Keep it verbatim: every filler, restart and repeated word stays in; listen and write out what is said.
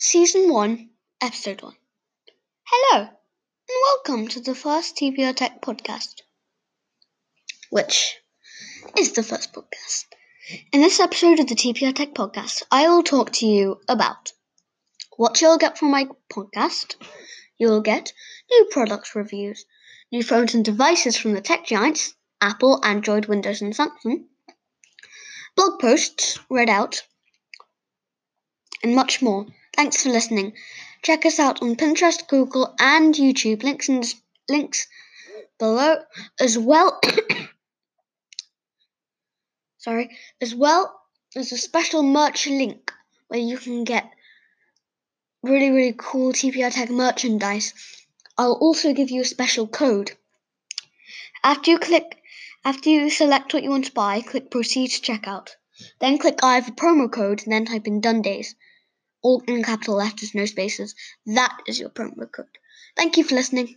Season one, Episode one. Hello, and welcome to the first T P R Tech podcast, which is the first podcast. In this episode of the T P R Tech podcast, I will talk to you about what you'll get from my podcast. You'll get new product reviews, new phones and devices from the tech giants, Apple, Android, Windows, and Samsung, blog posts read out, and much more. Thanks for listening. Check us out on Pinterest, Google, and YouTube. Links in links below, as well. sorry, as well as a special merch link where you can get really, really cool T P R Tech merchandise. I'll also give you a special code. After you click, after you select what you want to buy, click Proceed to Checkout. Then click I have a promo code, and then type in Dundays. All in capital letters, no spaces. That is your promo code. Thank you for listening.